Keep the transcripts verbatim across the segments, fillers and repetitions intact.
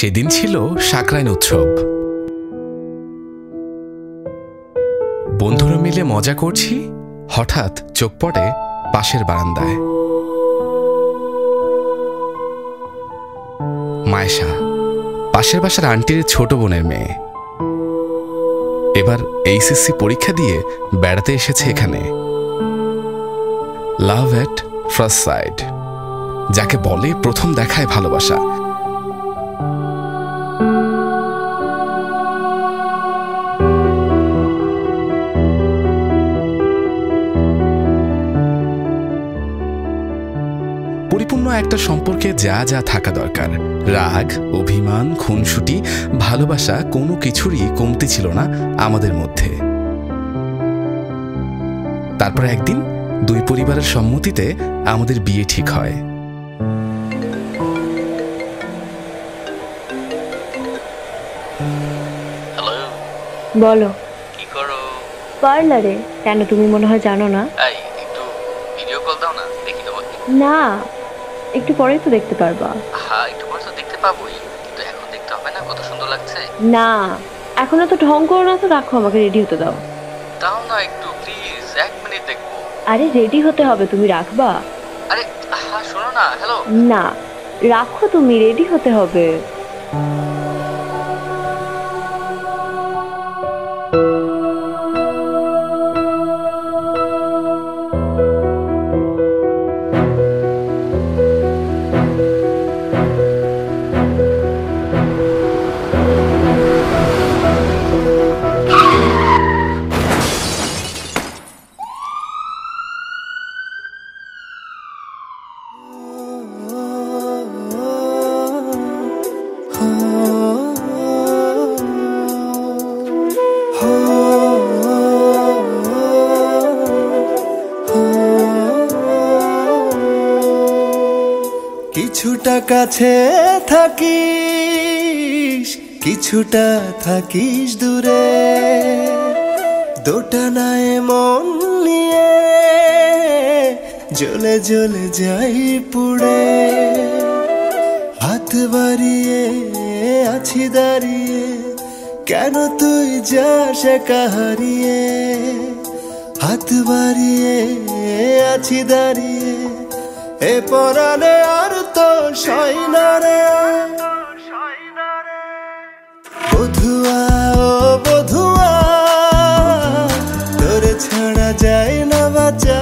সেদিন ছিল সাকরাইন উৎসব। বন্ধুরা মিলে মজা করছি, হঠাৎ চোখ পড়ে পাশের বারান্দায়। মায়েশা, পাশের বাসার আন্টির ছোট বোনের মেয়ে, এবার এইচএসসি পরীক্ষা দিয়ে বেড়াতে এসেছে এখানে। লাভ এট ফার্স্ট সাইট, যাকে বলে প্রথম দেখায় ভালোবাসা। পরিপূর্ণ একটা সম্পর্কে যা যা থাকা দরকার, রাগ, অভিমান, খুনসুটি, ভালোবাসা, কোনো কিছুরই কমতি ছিল না আমাদের মধ্যে। তারপর একদিন দুই পরিবারের সম্মতিতে আমাদের বিয়ে ঠিক হয়। হ্যালো, বলো। কি করো? পার্লারে। কেন, তুমি মনে হয় জানো না? এই একটু ভিডিও কল দাও না, দেখি তোমাকে। না, একটু পরেই তো দেখতে পারবা। হ্যাঁ, একটু পরে তো দেখতে পাবোই, কিন্তু এখন দেখতে হবে না? কত সুন্দর লাগছে। না, এখন তো ঢং করো না তো, রাখো, আমাকে রেডি হতে দাও। দাও না একটু প্লিজ, এক মিনিট দেখবো। আরে রেডি হতে হবে, তুমি রাখবা? আরে হ্যাঁ, শোনো না। হ্যালো, না, রাখো, তুমি রেডি হতে হবে। কিছুটা কাছে থাকিস, কিছুটা থাকিস দূরে, দোটানায় মন নিয়ে জ্বলে জ্বলে যাই পুড়ে। হাত বাড়িয়ে আছি দাঁড়িয়ে, কেন তুই যাস একা হারিয়ে। হাত বাড়িয়ে আছি দাঁড়িয়ে, এ পরাণে আর তো সয় না রে। বধুয়া ও বধুয়া, তোরে ছাড়া যায় না বাঁচা,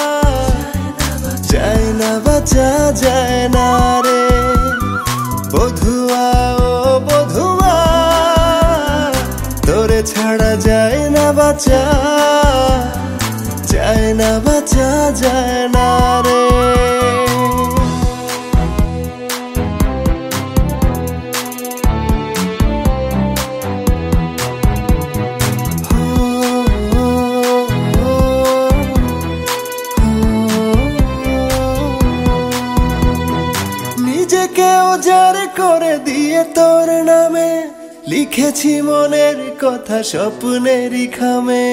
যায় না বাঁচা, যায় না রে। বধুয়া ও বধুয়া, তোরে ছাড়া যায় না বাঁচা, যায় না বাঁচা, যায় না রে। নিজেকে উজাড় করে দিয়ে তোর নামে লিখেছি মনের কথা স্বপ্নেরই খামে।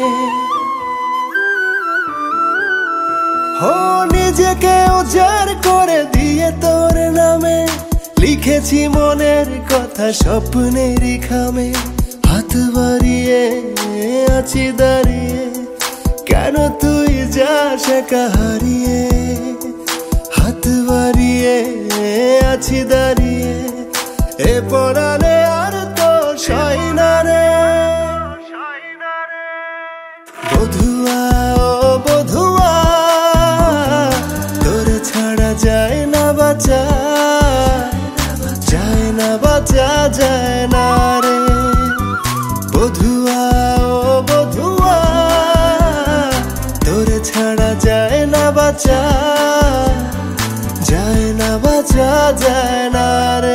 হো, নিজেকে উজাড় করে দিয়ে তোর নামে লিখেছি মনের কথা স্বপ্নেরই খামে। হাত বাড়িয়ে আছি দাঁড়িয়ে, কেন তুই যাস একা হারিয়ে। হাত বাড়িয়ে আছি দাঁড়িয়ে, এ পরাণে আর তো সয় না রে। বধুয়া ও বধুয়া, তোরে ছাড়া যায় না বাঁচা, যায় না বাঁচা, যায় না রে। বধুয়া ও বধুয়া, তোরে ছাড়া যায় না বাঁচা, যায় না বাঁচা, যায় না রে।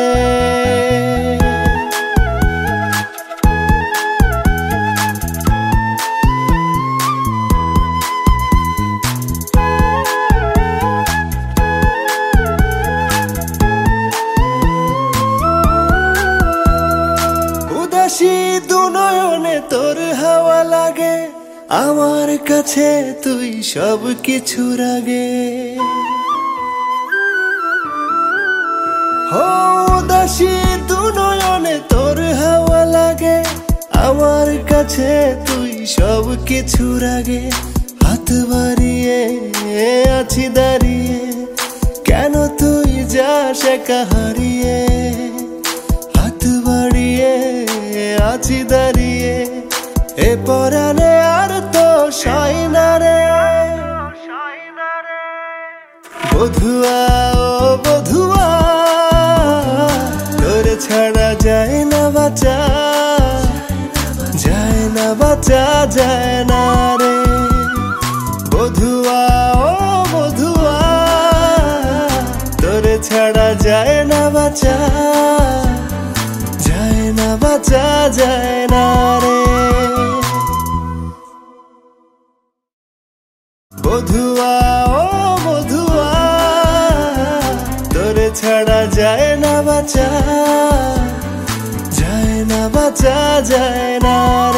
উদাসী দুনয়নে তোর হাওয়া লাগে, আমার কাছে তুই সব কিছুর আগে। हो উদাসী দু নয়নে তোর হাওয়া লাগে, আমার কাছে তুই সব কিছুর আগে। হাত বাড়িয়ে আছি দাঁড়িয়ে, কেন তুই যাস একা হারিয়ে। হাত বাড়িয়ে আছি দাঁড়িয়ে, এ পরাণে আর তো সয় না রে। বধুয়া ও বধুয়া, তোর ছাড়া যায় না বাঁচা, যায় না বাঁচা যায় না রে। বধুয়া ও বধুয়া, তোর ছাড়া যায় না বাঁচা, যায় না বাঁচা যায় না রে। বধুয়া ও বধুয়া, তোর ছাড়া যায় না বাঁচা, যায় না বাঁচা যায় না রে।